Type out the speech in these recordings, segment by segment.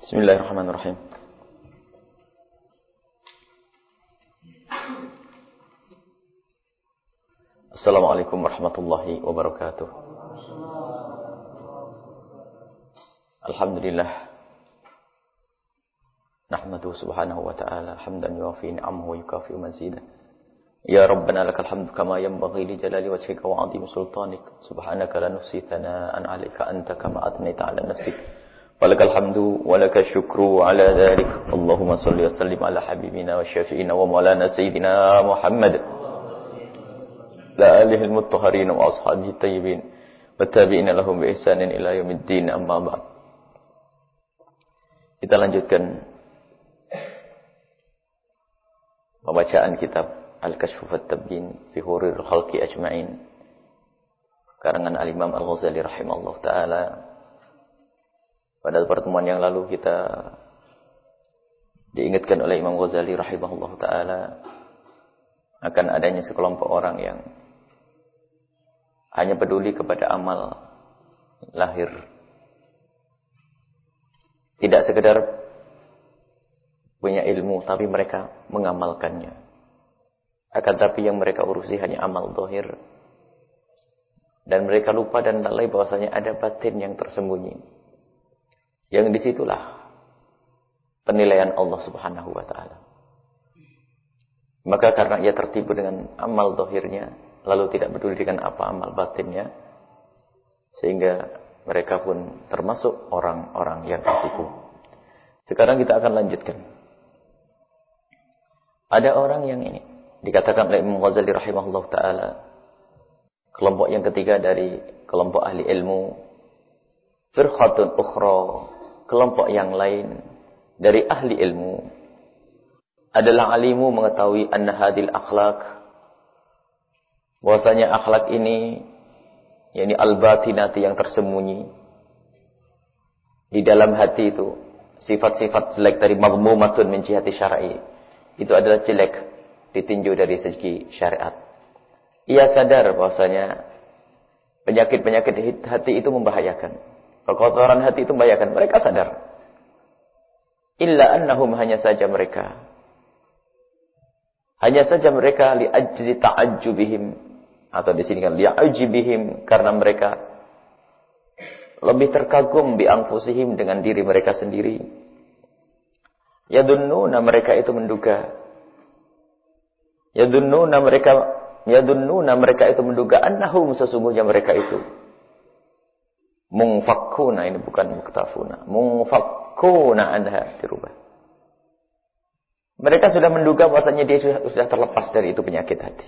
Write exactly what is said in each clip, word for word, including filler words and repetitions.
Bismillahirrahmanirrahim. Assalamualaikum warahmatullahi wabarakatuh. Alhamdulillah. Nahmadu subhanahu wa ta'ala hamdan yuwafi ni'amahu wa yukafi'u mazidah. Ya Rabbana lakal hamdu kama yanbaghi li jalali wajhika wa 'azimi sultanik. Subhanaka la nuhsi thana'an 'alaika anta kama athnayta 'ala nafsik. Walakal hamdu walakal syukru 'ala dzalik. Allahumma shalli wa sallim 'ala habibina wa syafi'ina wa maulana sayyidina Muhammad. La alihil mutahharin wa ashabihi tayyibin wa tabi'ina lahum bi ihsanin ila yaumiddin, amma ba'd. Kita lanjutkan pembacaan kitab Al-Kashf wa At-Tabyin fi Hururil Khalqi Ajma'in karangan Al-Imam Al-Ghazali rahimahullah ta'ala. Pada pertemuan yang lalu kita diingatkan oleh Imam Ghazali rahimahullah ta'ala akan adanya sekelompok orang yang hanya peduli kepada amal lahir, tidak sekedar punya ilmu tapi mereka mengamalkannya. Akan tapi yang mereka urusi hanya amal zahir, dan mereka lupa dan lalai bahwasanya ada batin yang tersembunyi, yang disitulah penilaian Allah subhanahu wa ta'ala. Maka karena ia tertipu dengan amal zahirnya, lalu tidak peduli dengan apa amal batinnya, sehingga mereka pun termasuk orang-orang yang tertipu. Sekarang kita akan lanjutkan. Ada orang yang ini dikatakan oleh Imam Ghazali rahimahullah ta'ala, kelompok yang ketiga dari kelompok ahli ilmu, firqatun ukhra, kelompok yang lain dari ahli ilmu, adalah alimu mengetahui anna hadil akhlak, bahwasanya akhlak ini, yakni al-batinati yang tersembunyi di dalam hati itu, sifat-sifat jelek dari madmumatun min jihati syar'i, itu adalah jelek ditinjau dari segi syariat. Ia sadar bahwasanya penyakit-penyakit hati itu membahayakan, kekotoran hati itu membahayakan. Mereka sadar. Illa annahum, hanya saja mereka hanya saja mereka li ajli ta'ajjubihim, atau di sini kan li'ajibihim, karena mereka lebih terkagum bi anfusihim, dengan diri mereka sendiri. Yadunnuna, mereka itu menduga. Yadunnuna mereka yadunnuna mereka itu menduga annahum, sesungguhnya mereka itu mungfakkuna, ini bukan muktafuna, mungfakkuna anha, dirubah. Mereka sudah menduga bahwasanya dia sudah, sudah terlepas dari itu penyakit hati.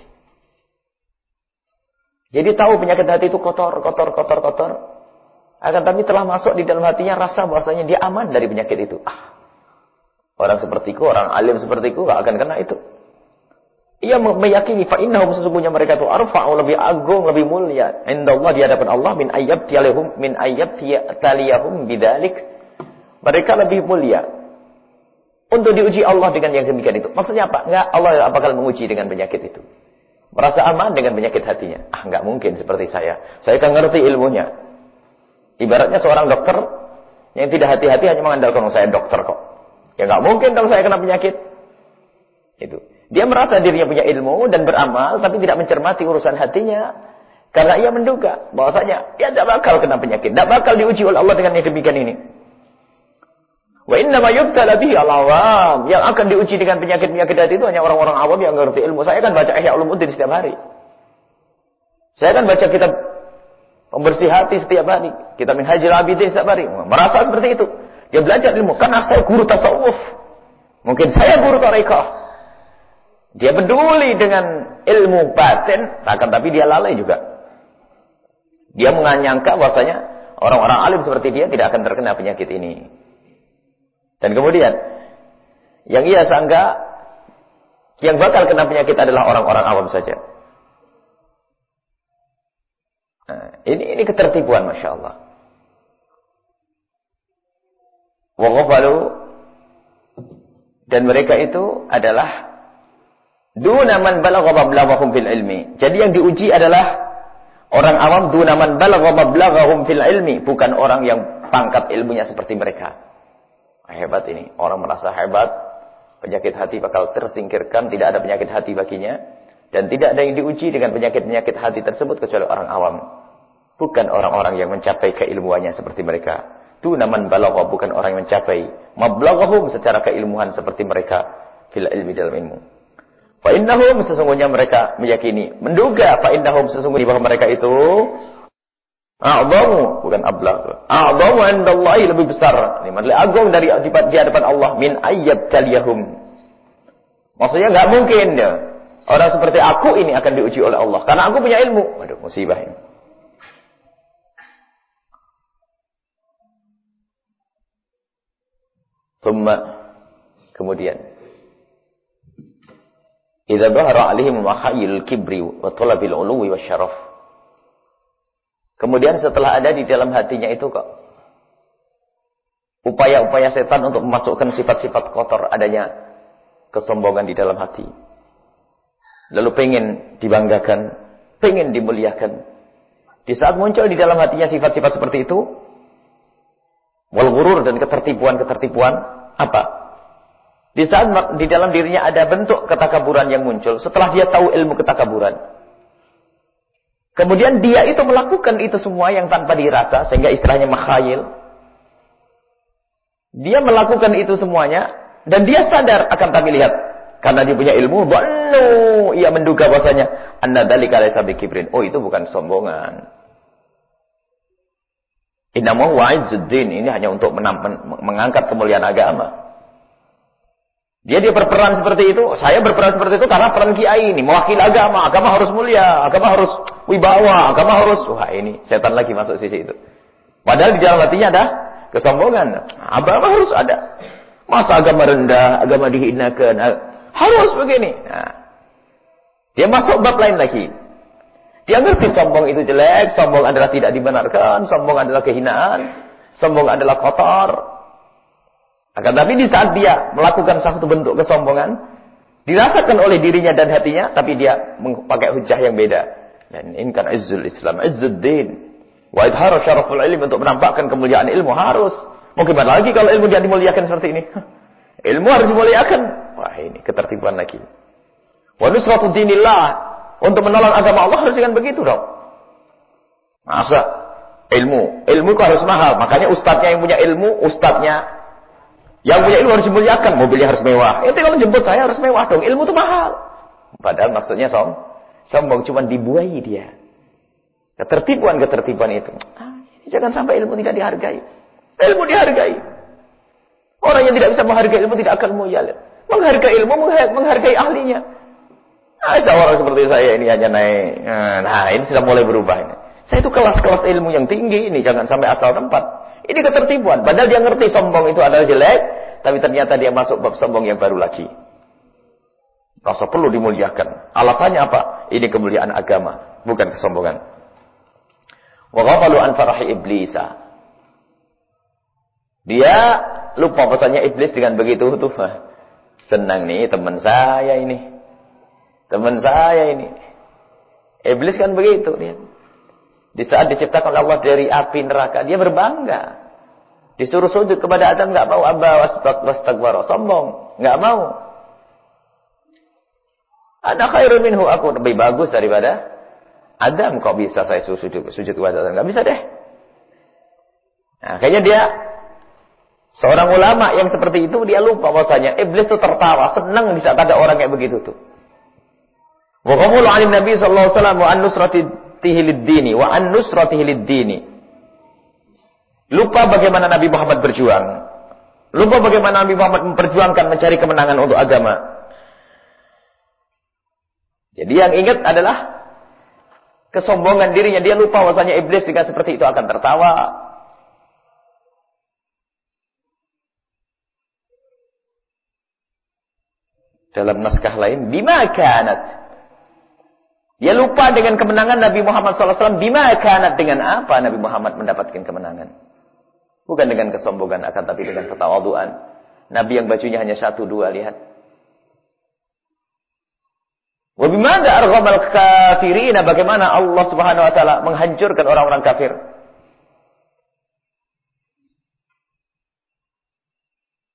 Jadi tahu penyakit hati itu kotor, kotor, kotor, kotor. Akan tapi telah masuk di dalam hatinya rasa bahwasanya dia aman dari penyakit itu. Ah, orang sepertiku, orang alim sepertiku gak akan kena itu. Ia meyakini fa innahum, sesungguhnya mereka itu arfa'u, lebih agung, lebih mulia indallah, di hadapan Allah, min ayyabtiyalihum min ayyabtiyalihum bidzalik. Mereka lebih mulia untuk diuji Allah dengan yang demikian itu. Maksudnya apa? Enggak, Allah bakal menguji dengan penyakit itu. Merasa aman dengan penyakit hatinya. Ah, enggak mungkin seperti saya. Saya kan ngerti ilmunya. Ibaratnya seorang dokter yang tidak hati-hati hanya mengandalkan, oh, saya dokter kok. Ya enggak mungkin kalau saya kena penyakit. Itu. Dia merasa dirinya punya ilmu dan beramal, tapi tidak mencermati urusan hatinya. Karena ia menduga bahwasanya dia tidak bakal kena penyakit, tidak bakal diuji oleh Allah dengan yang demikian ini. Wa inna ma yubtala bihi al-awam, yang akan diuji dengan penyakit-penyakit hati itu hanya orang-orang awam yang ngerti ilmu. Saya kan baca Ihya Ulumuddin setiap hari. Saya kan baca kitab pembersih hati setiap hari, kitab Minhajul Abidin setiap hari. Merasa seperti itu. Dia belajar ilmu. Karena saya guru tasawuf, mungkin saya guru tarekah. Dia peduli dengan ilmu batin, akan tapi dia lalai juga. Dia menyangka bahwasanya orang-orang alim seperti dia tidak akan terkena penyakit ini. Dan kemudian yang ia sangka yang bakal kena penyakit adalah orang-orang awam saja. Nah, ini ini ketertipuan, masya Allah. Wa ghafalu, dan mereka itu adalah duna man balagha mablaghahum fil ilmi. Jadi yang diuji adalah orang awam, duna man balagha mablaghahum fil ilmi, bukan orang yang pangkat ilmunya seperti mereka. Hebat ini. Orang merasa hebat. Penyakit hati bakal tersingkirkan. Tidak ada penyakit hati baginya. Dan tidak ada yang diuji dengan penyakit-penyakit hati tersebut kecuali orang awam. Bukan orang-orang yang mencapai keilmuannya seperti mereka. Tunaman balagha, bukan orang yang mencapai mablaghahum secara keilmuan seperti mereka. Fil ilmi, dalam ilmu. Fa innahum, sesungguhnya mereka meyakini. Menduga fa innahum, sesungguhnya bahwa mereka itu. A'zamu, bukan ablagh. A'zamu indallahi, lebih besar. Ini lebih agung dari di hadapan Allah. Min ayyab taliyahum. Maksudnya enggak mungkin ya. Orang seperti aku ini akan diuji oleh Allah. Karena aku punya ilmu. Waduh, musibah ini. Thumma, kemudian. Idza dhahara alaihim mahayyul kibri wa talabil uluwi wasyaraf. Kemudian setelah ada di dalam hatinya itu kok. Upaya-upaya setan untuk memasukkan sifat-sifat kotor, adanya kesombongan di dalam hati. Lalu pengen dibanggakan, pengen dimuliakan. Di saat muncul di dalam hatinya sifat-sifat seperti itu, wal ghurur, dan ketertipuan-ketertipuan, apa? Di saat di dalam dirinya ada bentuk ketakaburan yang muncul, setelah dia tahu ilmu ketakaburan. Kemudian dia itu melakukan itu semua yang tanpa dirasa, sehingga istilahnya makhayil. Dia melakukan itu semuanya, dan dia sadar, akan tapi lihat. Karena dia punya ilmu, dhannu, ia menduga bahasanya anna dzalika laysa bikibrin. Oh, itu bukan sombongan. Innama huwa izzuddin, ini hanya untuk menam, men, mengangkat kemuliaan agama. Dia dia berperan seperti itu, saya berperan seperti itu karena peran kiai ini mewakili agama, agama harus mulia, agama harus wibawa, agama harus, wah ini setan lagi masuk sisi itu. Padahal di dalam hatinya ada kesombongan. Agama harus ada. Masa agama rendah, agama dihinakan, harus begini. Nah, dia masuk bab lain lagi. Dia ngerti sombong itu jelek, sombong adalah tidak dibenarkan, sombong adalah kehinaan, sombong adalah kotor. Akan tapi di saat dia melakukan satu bentuk kesombongan, dirasakan oleh dirinya dan hatinya, tapi dia memakai hujah yang beda. Dan ini kan izzul Islam, izzuddin. Wa idharu syaraful ilm, untuk menampakkan kemuliaan ilmu harus. Mau gimana lagi kalau ilmu dia dimuliakan seperti ini? Ilmu harus dimuliakan. Wah, ini ketertiban lagi. Wa nusratu dinillah, untuk menolong agama Allah harus dengan begitu dong. Masa ilmu, ilmu itu harus mahal. Makanya ustadznya yang punya ilmu, ustadznya yang punya ilmu harus dimuliakan. Mobilnya harus mewah. Itu kalau jemput saya harus mewah dong. Ilmu itu mahal. Padahal maksudnya som, sombong, cuma dibuai dia. Ketertiban-ketertiban itu. Ah, jangan sampai ilmu tidak dihargai. Ilmu dihargai. Orang yang tidak bisa menghargai ilmu tidak akan mulia. Menghargai ilmu, menghargai ahlinya. Nah, seorang seperti saya ini hanya naik. Nah, ini sudah mulai berubah ini. Saya itu kelas-kelas ilmu yang tinggi ini, jangan sampai asal tempat. Ini ketertipuan. Padahal dia ngerti sombong itu adalah jelek, tapi ternyata dia masuk bab sombong yang baru lagi. Rasa perlu dimuliakan. Alasannya apa? Ini kemuliaan agama, bukan kesombongan. Wa ghafalu an farahi iblisa. Dia lupa pesannya iblis dengan begitu tuh. Senang nih teman saya ini. Teman saya ini. Iblis kan begitu dia. Di saat diciptakan Allah dari api neraka, dia berbangga. Disuruh sujud kepada Adam, enggak mau. Aba wastakbara, sombong, enggak mau. Ana khairu minhu, aku lebih bagus daripada Adam. Kok bisa saya sujud sujud kepada Adam? Enggak bisa deh. Nah, kayaknya dia seorang ulama yang seperti itu, dia lupa bahwasanya iblis itu tertawa, senang di saat ada orang kayak begitu tuh. Wa qawlu 'ala Nabi sallallahu alaihi wasallam wa an nusratihi lid-dini wa an nusratihi lid-dini. Lupa bagaimana Nabi Muhammad berjuang. Lupa bagaimana Nabi Muhammad memperjuangkan mencari kemenangan untuk agama. Jadi yang ingat adalah kesombongan dirinya. Dia lupa bahwasanya iblis jika seperti itu akan tertawa. Dalam naskah lain, bima kanat. Dia lupa dengan kemenangan Nabi Muhammad sallallahu alaihi wasallam. Bima kanat, dengan apa Nabi Muhammad mendapatkan kemenangan. Bukan dengan kesombongan, akan tapi dengan ketawaduan. Nabi yang bajunya hanya satu dua, lihat. Wa bimada arghamal kafirin, bagaimana Allah Subhanahu wa taala menghancurkan orang-orang kafir.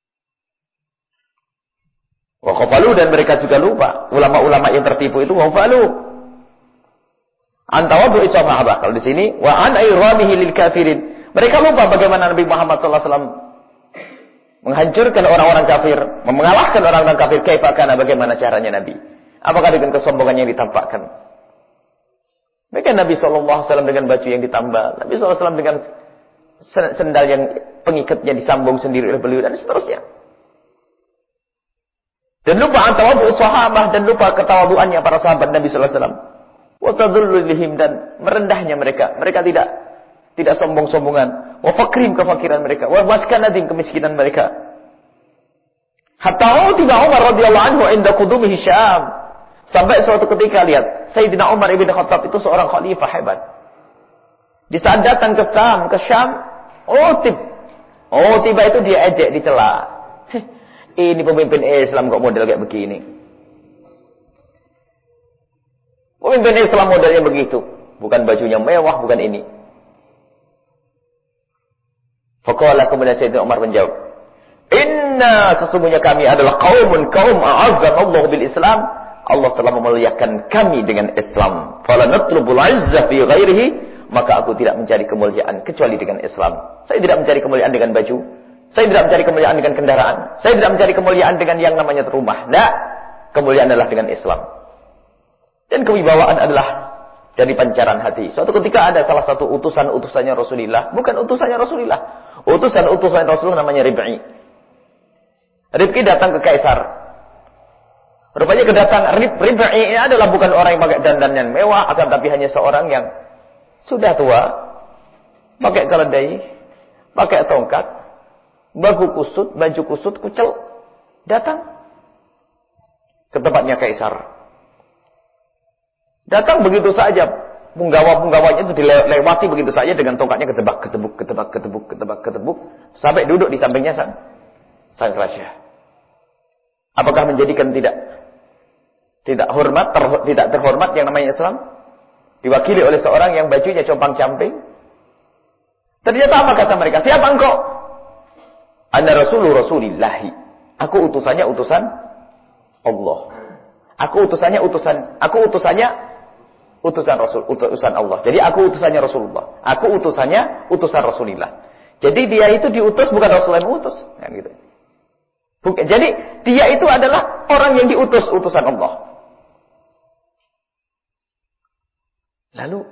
Wa ghafalu, dan mereka juga lupa. Ulama-ulama yang tertipu itu ghafalu. Antawadhu sahabah. Kalau di sini wa an ayramihi lil kafirin. Mereka lupa bagaimana Nabi Muhammad sallallahu alaihi wasallam menghancurkan orang-orang kafir, mengalahkan orang-orang kafir. Kaifa kana, bagaimana caranya Nabi? Apakah dengan kesombongan yang ditampakkan? Maka Nabi sallallahu alaihi wasallam dengan baju yang ditambal, Nabi sallallahu alaihi wasallam dengan sendal yang pengikatnya disambung sendiri oleh beliau, dan seterusnya. Dan lupa antawadhu sahabah, dan lupa ketawaduannya para sahabat Nabi sallallahu alaihi wasallam. Wa tadhullulihim, dan merendahnya mereka. Mereka tidak tidak sombong-sombongan. Wa fakrim, kefakiran mereka. Wa maskanatin, kemiskinan mereka. Hatta tiba Umar radhiyallahu anhu inda qudumihi Syam. Sampai suatu ketika lihat, Sayyidina Umar ibn Khattab itu seorang khalifah hebat. Di saat datang ke Syam, ke Syam, oh tib. Oh tiba itu dia ejek, dicela. Ini pemimpin Islam kok model kayak begini. Pemimpin Islam modelnya begitu. Bukan bajunya mewah, bukan ini. Faqala, kemudian Sayyidina Umar menjawab, inna, sesungguhnya kami adalah qaumun kaum a'azzana Allah bil Islam. Allah telah memuliakan kami dengan Islam. Fala natlubul izzah fi ghairihi, maka aku tidak mencari kemuliaan kecuali dengan Islam. Saya tidak mencari kemuliaan dengan baju. Saya tidak mencari kemuliaan dengan kendaraan. Saya tidak mencari kemuliaan dengan yang namanya rumah. Nah, kemuliaan adalah dengan Islam. Dan kewibawaan adalah dari pancaran hati. Suatu ketika ada salah satu utusan-utusannya Rasulullah, bukan utusannya Rasulullah, utusan-utusan Rasulullah namanya Rib'i. Rib'i datang ke Kaisar. Rupanya kedatangan Rib'i ini adalah bukan orang yang pakai dandan yang mewah, akan tapi hanya seorang yang sudah tua, pakai keledai, pakai tongkat, baju kusut, baju kusut, kucel, datang ke tempatnya Kaisar. Datang begitu saja, punggawa-punggawanya itu dilewati begitu saja dengan tongkatnya ketebak, ketebuk, ketebak, ketebuk, ketebak, ketebuk, sampai duduk di sampingnya sang, sang raja. Apakah menjadikan tidak tidak hormat, ter, tidak terhormat yang namanya Islam? Diwakili oleh seorang yang bajunya compang-camping. Ternyata apa kata mereka? Siapa engkau? Ana Rasulur Rasulillahi. Aku utusannya utusan Allah. Aku utusannya utusan, aku utusannya utusan Rasul, utusan Allah. Jadi aku utusannya Rasulullah. Aku utusannya utusan Rasulullah. Jadi dia itu diutus, bukan Rasulullah yang mengutus. Kan gitu. Bukan. Jadi dia itu adalah orang yang diutus, utusan Allah. Lalu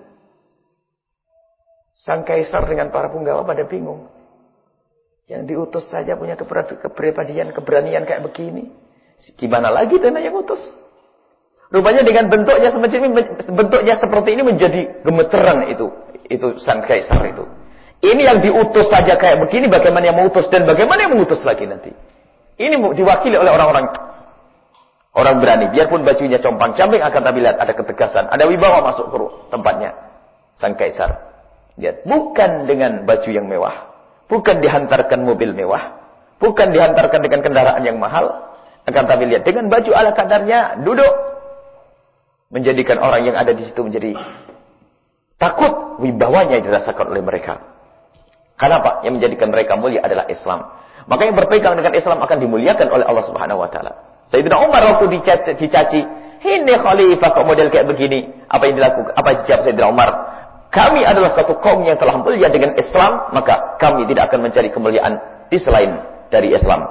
sang kaisar dengan para punggawa pada bingung. Yang diutus saja punya kepribadian, keberanian kayak begini. Gimana lagi dana yang utus? Rupanya dengan bentuknya semacam ini, bentuknya seperti ini menjadi gemeteran itu, itu sang kaisar itu. Ini yang diutus saja kayak begini, bagaimana yang mengutus dan bagaimana yang mengutus lagi nanti? Ini diwakili oleh orang-orang orang berani. Biarpun bajunya compang-camping, akan tapi lihat ada ketegasan, ada wibawa masuk ke tempatnya sang kaisar. Lihat, bukan dengan baju yang mewah, bukan dihantarkan mobil mewah, bukan dihantarkan dengan kendaraan yang mahal, akan tapi lihat dengan baju ala kadarnya, duduk. Menjadikan orang yang ada di situ menjadi takut, wibawanya yang dirasakan oleh mereka. Kenapa? Yang menjadikan mereka mulia adalah Islam. Maka yang berpegang dengan Islam akan dimuliakan oleh Allah Subhanahu wa taala. Sayyidina Umar waktu dicaci, dicaci, "Ini khalifah kok model kayak begini?" Apa yang dilakukan? Apa yang dijawab Sayyidina Umar? Kami adalah satu kaum yang telah mulia dengan Islam, maka kami tidak akan mencari kemuliaan di selain dari Islam.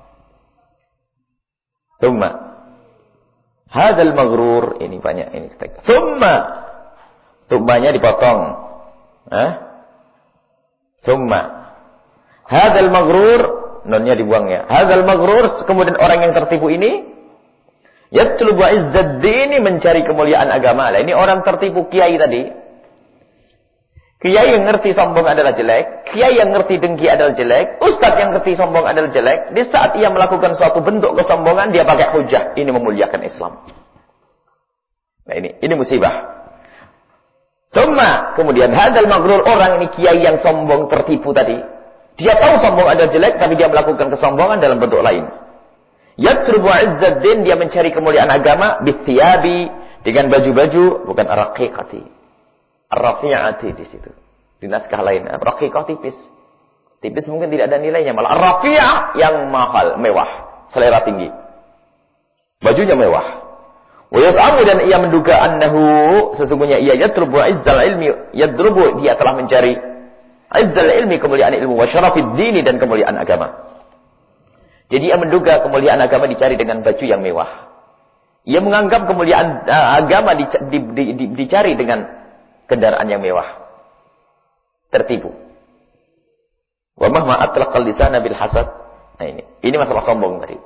Tsumma Hadal maghrur, ini banyak ini teks. Tsumma, tummanya dipotong. Hah? Tsumma. Hadal maghrur, nonnya dibuang ya. Hadal maghrur, kemudian orang yang tertipu ini yatlubu izzad dini, mencari kemuliaan agama. Lah ini orang tertipu kiai tadi. Kiai yang ngerti sombong adalah jelek, kiai yang ngerti dengki adalah jelek, ustadz yang ngerti sombong adalah jelek. Di saat ia melakukan suatu bentuk kesombongan, dia pakai hujah. Ini memuliakan Islam. Nah ini, ini musibah. Tsumma, kemudian hadal maghrur, orang ini kiai yang sombong tertipu tadi. Dia tahu sombong adalah jelek, tapi dia melakukan kesombongan dalam bentuk lain. Yatrubu izzad din, dia mencari kemuliaan agama, bithiyabi, dengan baju-baju, bukan araqiqati. Ar-rafi'ati di situ. Di naskah lain, raqiqah tipis. Tipis mungkin tidak ada nilainya, malah ar-rafi'ah yang mahal, mewah, selera tinggi. Bajunya mewah. Wa yas'amu dan ia menduga annahu sesungguhnya ia yatlubu izzal ilmi, yadrubu dia telah mencari izzal ilmi kemuliaan ilmu wa syarafid dini dan kemuliaan agama. Jadi ia menduga kemuliaan agama dicari dengan baju yang mewah. Ia menganggap kemuliaan uh, agama di, di, di, di, dicari dengan kendaraan yang mewah. Tertipu. Wa mahma atlaqal lisana bil hasad. Nah ini, ini masalah sombong tadi.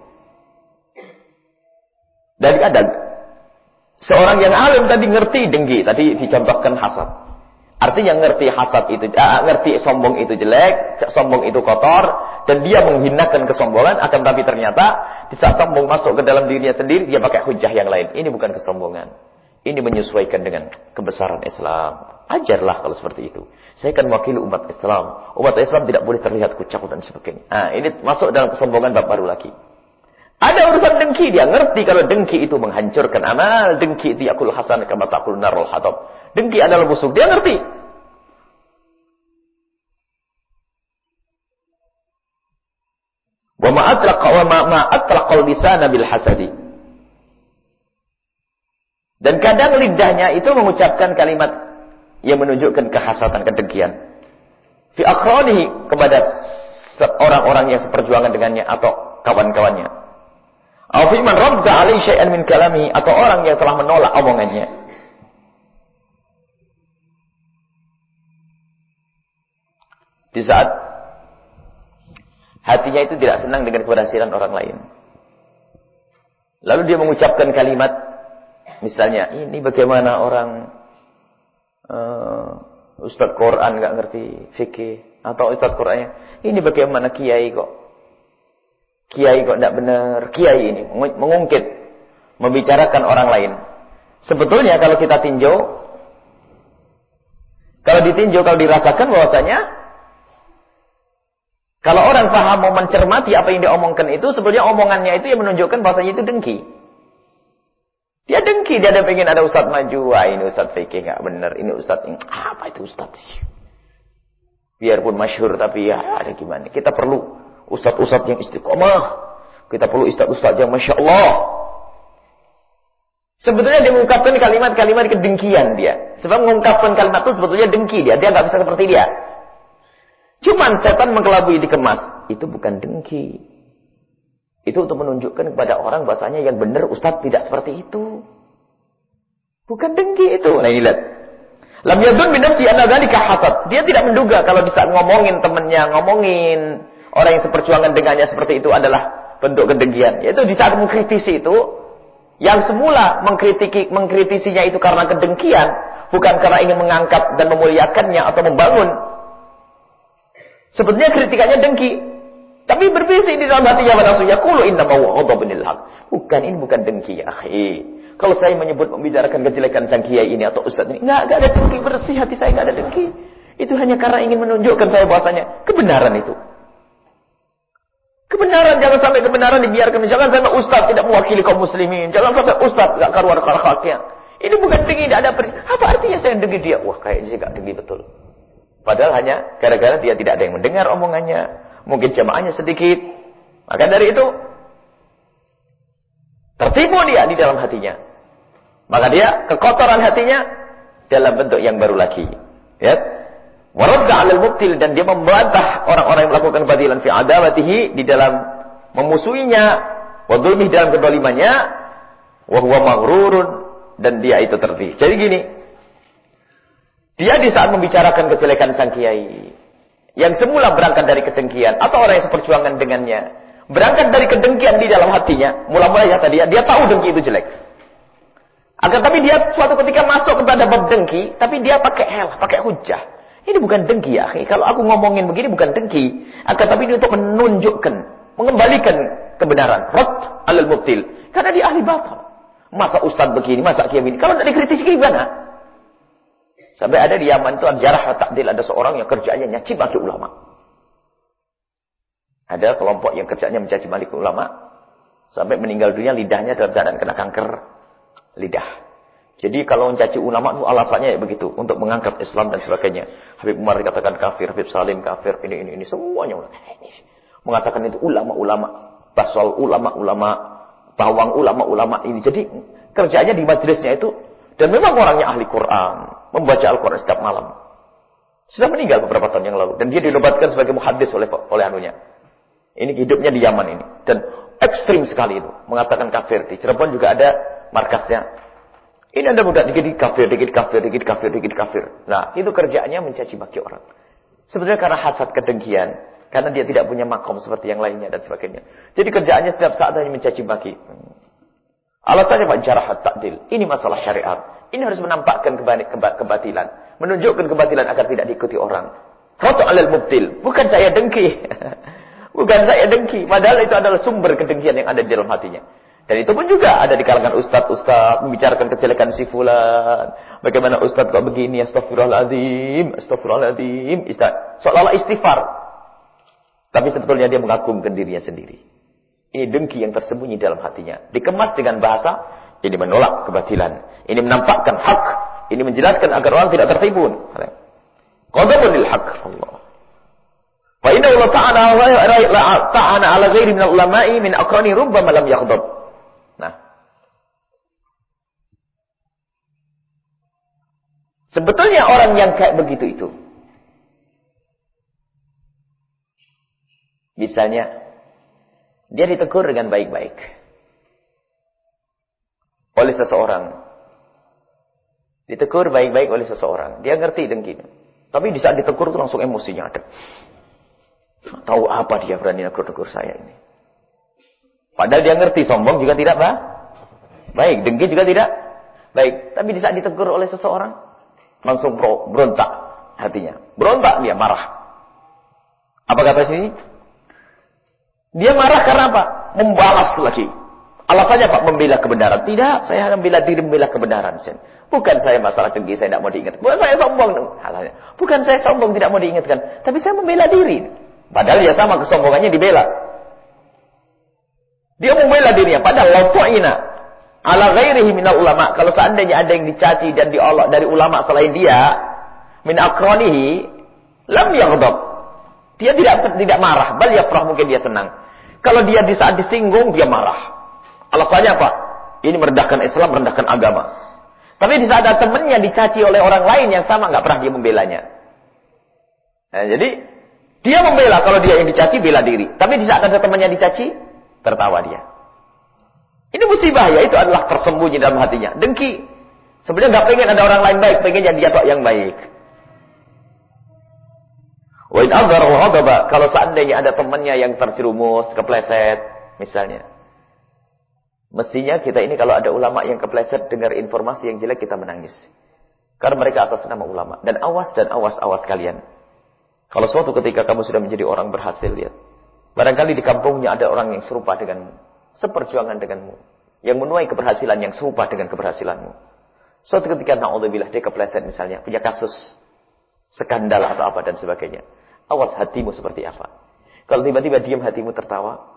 Dan ada seorang yang alim tadi ngerti dengki, tadi dicontohkan hasad. Artinya ngerti hasad itu, uh, ngerti sombong itu jelek, sombong itu kotor, dan dia menghinakan kesombongan, akan tapi ternyata di saat sombong masuk ke dalam dirinya sendiri, dia pakai hujah yang lain. Ini bukan kesombongan. Ini menyesuaikan dengan kebesaran Islam. Ajarlah kalau seperti itu. Saya kan mewakili umat Islam. Umat Islam tidak boleh terlihat kucak dan sebagainya. Nah, ini masuk dalam kesombongan bab baru lagi. Ada urusan dengki, dia ngerti kalau dengki itu menghancurkan amal, dengki itu yakul hasan kama taqul narul hatab. Dengki adalah musuh, dia ngerti. Wa ma atlaqa wa ma ma atlaqal lisana bil hasadi. Dan kadang lidahnya itu mengucapkan kalimat yang menunjukkan kehasatan, kedengkian. Fi aqranihi kepada orang-orang yang seperjuangan dengannya atau kawan-kawannya. Aw fi man radda alaihi syai'an min kalami atau orang yang telah menolak omongannya. Di saat hatinya itu tidak senang dengan keberhasilan orang lain. Lalu dia mengucapkan kalimat, misalnya, ini bagaimana orang uh, Ustadz Quran nggak ngerti fikih, atau Ustadz Qurannya, ini bagaimana kiai kok, kiai kok tidak benar, kiai ini mengungkit, membicarakan orang lain. Sebetulnya kalau kita tinjau, kalau ditinjau, kalau dirasakan bahwasanya, kalau orang paham mau mencermati apa yang dia omongkan itu, sebenarnya omongannya itu yang menunjukkan bahwasanya itu dengki. Dia dengki, dia ada pengen ada ustadz maju. Wah, ini ustadz fikih nggak benar, ini ustadz ini apa itu ustadz? Biarpun masyhur tapi ya ada gimana? Kita perlu ustadz-ustadz yang istiqomah. Kita perlu ustadz-ustadz yang masya Allah. Sebetulnya dia mengungkapkan kalimat-kalimat kedengkian dia. Sebab mengungkapkan kalimat itu sebetulnya dengki dia. Dia nggak bisa seperti dia. Cuman setan mengelabui dikemas. Itu bukan dengki. Itu untuk menunjukkan kepada orang bahasanya yang benar ustadz tidak seperti itu. Bukan dengki itu. Nah ini lihat. Lam yadun min nafsi anna dzalika hasad. Dia tidak menduga kalau di saat ngomongin temannya, ngomongin orang yang seperjuangan dengannya seperti itu adalah bentuk kedengkian. Yaitu di saat mengkritisi itu, yang semula mengkritiki mengkritisinya itu karena kedengkian, bukan karena ingin mengangkat dan memuliakannya atau membangun. Sebetulnya kritikannya dengki. Tapi berbisik di dalam hatinya pada yaqulu inna ma huwa ghadabunil haq. Bukan, ini bukan dengki ya akhi. Kalau saya menyebut membicarakan kejelekan sang kiai ini atau ustaz ini, enggak, enggak ada dengki, bersih hati saya enggak ada dengki. Itu hanya karena ingin menunjukkan saya bahwasanya kebenaran itu. Kebenaran, jangan sampai kebenaran dibiarkan. Jangan sampai ustaz tidak mewakili kaum muslimin. Jangan sampai ustaz enggak karuan akhlaknya. Ini bukan dengki, tidak ada per... Apa artinya saya dengki dia? Wah, kayaknya sih enggak dengki betul. Padahal hanya gara-gara dia tidak ada yang mendengar omongannya. Mungkin jamaahnya sedikit. Maka dari itu, tertipu dia di dalam hatinya. Maka dia, kekotoran hatinya, dalam bentuk yang baru lagi. Ya. Waradda 'alal mubtil, dan dia membantah orang-orang yang melakukan batilan fi adawatihi, di dalam memusuhinya, wa dzulmihi, dalam kedolimannya, wa huwa maghrurun, dan dia itu tertipu. Jadi gini, dia di saat membicarakan kejelekan sang kiai, yang semula berangkat dari kedengkian, atau orang yang seperjuangan dengannya, berangkat dari kedengkian di dalam hatinya, mula-mulanya tadi dia, dia tahu dengki itu jelek. Akan tapi dia suatu ketika masuk kepada bab dengki, tapi dia pakai helah, pakai hujah. Ini bukan dengki ya, kalau aku ngomongin begini bukan dengki, akan tapi ini untuk menunjukkan, mengembalikan kebenaran. Rad 'alal mubtil, karena dia ahli batal. Masa ustaz begini, masa kiai begini, kalau tidak dikritisi gimana? Sampai ada di Yaman itu jarah wa ta'dil, ada seorang yang kerjanya nyaci maki ulama. Ada kelompok yang kerjanya mencaci maki ulama sampai meninggal dunia, lidahnya dalam keadaan kena kanker lidah. Jadi kalau mencaci ulama itu alasannya ya begitu, untuk mengangkat Islam dan sebagainya. Habib Umar dikatakan kafir, Habib Salim kafir, ini ini ini semuanya mengatakan itu ulama-ulama, basal ulama-ulama bawang ulama-ulama ini. Jadi kerjanya di majelisnya itu, dan memang orangnya ahli Quran, membaca Al-Quran setiap malam. Sudah meninggal beberapa tahun yang lalu, dan dia dinobatkan sebagai muhaddis oleh oleh anunya. Ini hidupnya di Yaman ini, dan ekstrim sekali itu, mengatakan kafir. Di Cirebon juga ada markasnya. Ini Anda mudah dikit kafir, dikit kafir, dikit kafir, dikit kafir. Nah, itu kerjaannya mencaci maki orang. Sebetulnya karena hasad, kedengkian, karena dia tidak punya makom seperti yang lainnya dan sebagainya. Jadi kerjaannya setiap saat hanya mencaci maki. Alasannya Pak jarahat ta'dil. Ini masalah syariat. Ini harus menampakkan kebatilan, menunjukkan kebatilan agar tidak diikuti orang. Ratu alal mubtil. Bukan saya dengki. Bukan saya dengki. Padahal itu adalah sumber kedengkian yang ada di dalam hatinya. Dan itu pun juga ada di kalangan ustaz-ustaz membicarakan kejelekan si fulan. Bagaimana ustaz kok begini, astagfirullahaladzim, astagfirullahaladzim. Seolah-olah istighfar. Tapi sebetulnya dia mengagumkan dirinya sendiri. Ini dengki yang tersembunyi dalam hatinya. Dikemas dengan bahasa, ini menolak kebatilan. Ini menampakkan hak. Ini menjelaskan agar orang tidak tertipu. Qadabun lil haq. Allah. Fa inna Allah ta'ala ala ghairi minal ulama'i min aqrani rubbama lam yaghdab. Nah. Sebetulnya orang yang kayak begitu itu. Misalnya dia ditegur dengan baik-baik oleh seseorang. Ditegur baik-baik oleh seseorang. Dia ngerti dengki. Tapi di saat ditegur itu langsung emosinya ada. Tahu apa dia berani negur-negur saya ini. Padahal dia ngerti sombong juga tidak bah? baik. Dengki juga tidak baik. Tapi di saat ditegur oleh seseorang, langsung pro, berontak hatinya. Berontak dia, marah. Apa kata sini? Dia marah karena apa? Membalas lagi. Alasannya Pak, membela kebenaran. Tidak, saya membela diri, membela kebenaran. Bukan saya masalah dengki, saya tidak mau diingat. Bukan saya sombong. Bukan saya sombong, tidak mau diingatkan. Tapi saya membela diri. Padahal dia sama kesombongannya dibela. Dia membela dirinya. Padahal lautu'ina ala ghairihi minal ulama. Kalau seandainya ada yang dicaci dan diolok dari ulama selain dia, min akronihi, lam yaghdab. Dia tidak tidak marah. Bal yafrah, mungkin dia senang. Kalau dia di saat disinggung, dia marah. Alasannya apa? Ini merendahkan Islam, merendahkan agama. Tapi di saat ada temannya dicaci oleh orang lain yang sama, nggak pernah dia membelanya. Nah, jadi dia membela kalau dia yang dicaci, bela diri. Tapi di saat ada temannya dicaci, tertawa dia. Ini musibah ya, itu adalah tersembunyi dalam hatinya. Dengki. Sebenarnya nggak pengen ada orang lain baik, pengen jadi dia tok yang baik. Wa in adhara wa ghadaba, kalau seandainya ada temannya yang terjerumus, kepleset, misalnya. Mestinya kita ini kalau ada ulama yang kepleset, dengar informasi yang jelek, kita menangis. Karena mereka atas nama ulama. Dan awas dan awas-awas kalian. Kalau suatu ketika kamu sudah menjadi orang berhasil, lihat. Barangkali di kampungnya ada orang yang serupa denganmu. Seperjuangan denganmu. Yang menuai keberhasilan yang serupa dengan keberhasilanmu. Suatu ketika, na'udzubillah, dia kepleset misalnya. Punya kasus skandal atau apa dan sebagainya. Awas hatimu seperti apa. Kalau tiba-tiba diam hatimu tertawa,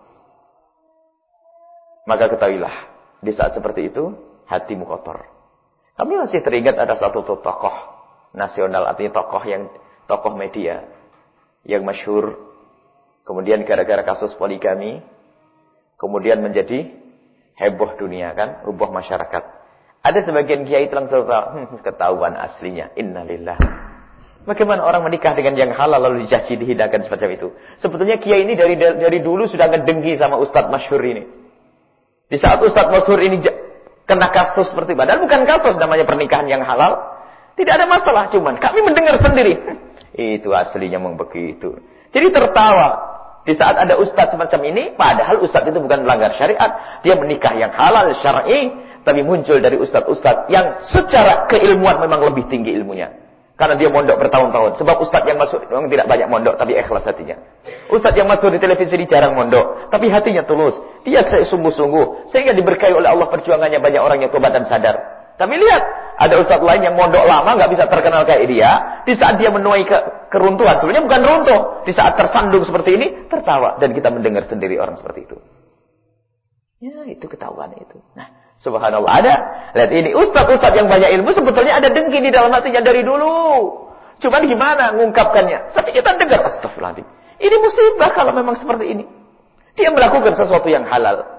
maka ketahuilah, di saat seperti itu, hatimu kotor. Kami masih teringat ada satu tokoh nasional, artinya tokoh yang tokoh media, yang masyhur, kemudian gara-gara kasus poligami, kemudian menjadi heboh dunia kan, heboh masyarakat. Ada sebagian kiai langsung tahu, hmm, ketahuan aslinya, innalillah. Bagaimana orang menikah dengan yang halal lalu dicaci, dihinakan semacam itu. Sebetulnya kiai ini dari dari dulu sudah ngedengki sama ustadz masyhur ini. Di saat ustadz masyhur ini kena kasus seperti itu, padahal bukan kasus, namanya pernikahan yang halal, tidak ada masalah, cuman kami mendengar sendiri. Itu aslinya memang begitu. Jadi tertawa. Di saat ada ustadz semacam ini, padahal ustadz itu bukan melanggar syariat, dia menikah yang halal syar'i, tapi muncul dari ustadz-ustadz yang secara keilmuan memang lebih tinggi ilmunya. Karena dia mondok bertahun-tahun. Sebab ustadz yang masuk memang tidak banyak mondok, tapi ikhlas hatinya. Ustadz yang masuk di televisi ini jarang mondok, tapi hatinya tulus. Dia sungguh-sungguh, sehingga diberkahi oleh Allah perjuangannya, banyak orang yang tobat dan sadar. Tapi lihat, ada ustadz lain yang mondok lama, nggak bisa terkenal kayak dia. Di saat dia menuai ke keruntuhan, sebenarnya bukan runtuh. Di saat tersandung seperti ini, tertawa. Dan kita mendengar sendiri orang seperti itu. Ya, itu ketahuan itu. Nah, subhanallah, ada. Lihat ini, ustaz-ustaz yang banyak ilmu sebetulnya ada dengki di dalam hatinya dari dulu. Cuman gimana ngungkapkannya? Tapi kita dengar, astagfirullahaladzim. Ini musibah kalau memang seperti ini. Dia melakukan sesuatu yang halal. Pasti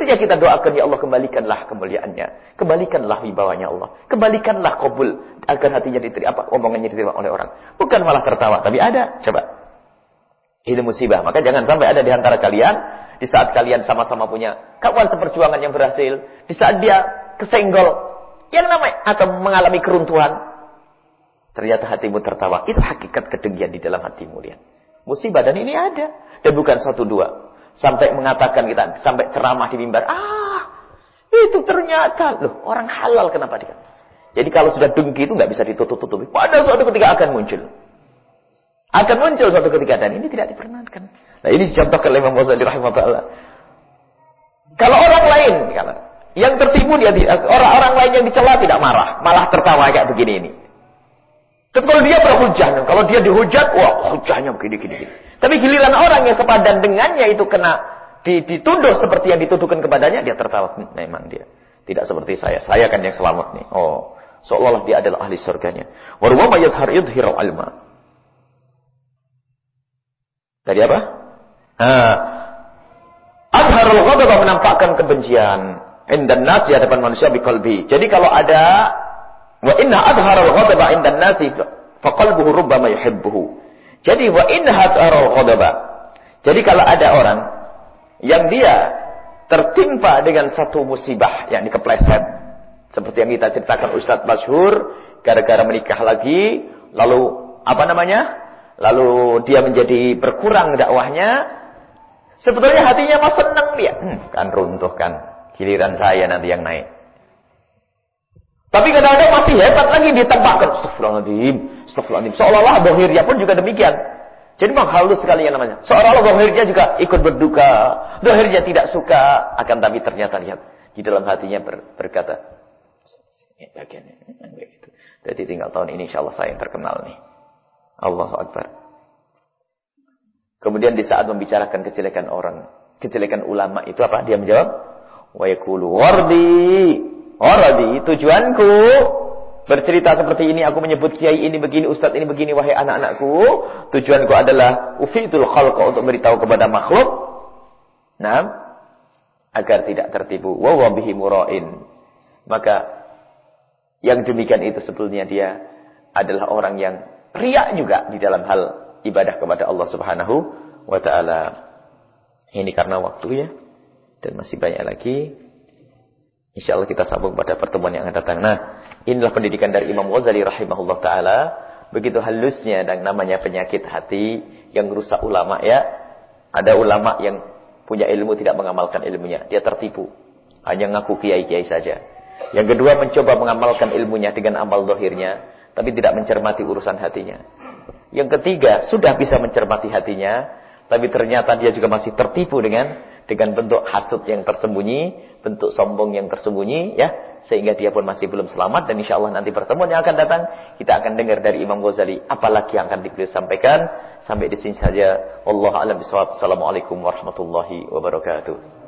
Mestinya kita doakan, ya Allah, kembalikanlah kemuliaannya. Kembalikanlah wibawanya Allah. Kembalikanlah kabul agar hatinya diterima, apa omongannya diterima oleh orang. Bukan malah tertawa, tapi ada. Coba. Ini musibah. Maka jangan sampai ada di antara kalian, di saat kalian sama-sama punya kawan seperjuangan yang berhasil, di saat dia kesenggol, yang namanya atau mengalami keruntuhan, ternyata hatimu tertawa. Itu hakikat kedengkian di dalam hatimu, lihat. Musibah, dan ini ada. Dan bukan satu dua. Sampai mengatakan kita, sampai ceramah di mimbar. Ah, itu ternyata. Loh, orang halal kenapa dia? Jadi kalau sudah dengki itu nggak bisa ditutup-tutupi. Pada suatu ketika akan muncul. Akan muncul suatu ketika. Dan ini tidak diperkenankan. Nah, ini dicontohkan oleh Imam Ghazali rahimahullah. Kalau orang lain, yang tertipu dia, orang-orang lain yang dicela tidak marah. Malah tertawa kayak begini ini. Tapi kalau dia berhujah, kalau dia dihujat, wah hujahnya begini-gini. Tapi giliran orang yang sepadan dengannya itu kena dituduh seperti yang dituduhkan kepadanya, dia tertawa. Hmm, memang dia tidak seperti saya. Saya kan yang selamat nih. Oh, seolah-olah dia adalah ahli surganya. Wa rubbama yadhhar yudhhiru alma. Tadi apa? Ah, adharul ghadab, menampakkan kebencian indan nas di hadapan manusia biqalbi. Jadi kalau ada wa inna adharul ghadaba indan nasi fa qalbuhu rubbama yuhibbuhu. Jadi wa inna adharul ghadaba. Jadi kalau ada orang yang dia tertimpa dengan satu musibah yang dikepleset, seperti yang kita ceritakan Ustaz Masyhur, gara-gara menikah lagi, lalu apa namanya? Lalu dia menjadi berkurang dakwahnya. Sebetulnya hatinya mas senang dia. Hmm, kan runtuh kan. Giliran saya nanti yang naik. Tapi kadang-kadang masih hebat lagi ditempatkan. Astagfirullahaladzim. Astagfirullahaladzim. Seolah-olah Bohirnya pun juga demikian. Jadi memang halus sekali yang namanya. Seolah-olah Bohirnya juga ikut berduka. Bohirnya tidak suka. Akan tapi ternyata lihat. Di dalam hatinya ber, berkata. Jadi tinggal tahun ini insya Allah saya yang terkenal nih. Allahu Akbar. Kemudian di saat membicarakan kejelekan orang. Kejelekan ulama itu apa? Dia menjawab. Wa yaqulu wardi. Wardi. Tujuanku. Bercerita seperti ini. Aku menyebut kiai ini begini. Ustadz ini begini. Wahai anak-anakku. Tujuanku adalah. Ufi'tul khalqa. Untuk beritahu kepada makhluk. Nah. Agar tidak tertipu. Wa wabihi mura'in. Maka. Yang demikian itu sebetulnya dia. Adalah orang yang. Riak juga di dalam hal ibadah kepada Allah Subhanahu wa ta'ala. Ini karena waktu ya. Dan masih banyak lagi. InsyaAllah kita sambung pada pertemuan yang akan datang. Nah, inilah pendidikan dari Imam Ghazali rahimahullah ta'ala. Begitu halusnya dan namanya penyakit hati yang rusak ulama ya. Ada ulama yang punya ilmu tidak mengamalkan ilmunya. Dia tertipu. Hanya ngaku kiai-kiai saja. Yang kedua mencoba mengamalkan ilmunya dengan amal zahirnya. Tapi tidak mencermati urusan hatinya. Yang ketiga, sudah bisa mencermati hatinya. Tapi ternyata dia juga masih tertipu dengan dengan bentuk hasud yang tersembunyi. Bentuk sombong yang tersembunyi. Ya, sehingga dia pun masih belum selamat. Dan insya Allah nanti pertemuan yang akan datang. Kita akan dengar dari Imam Ghazali. Apalagi yang akan beliau sampaikan. Sampai di sini saja. Wallahu a'lam bishawab. Assalamualaikum warahmatullahi wabarakatuh.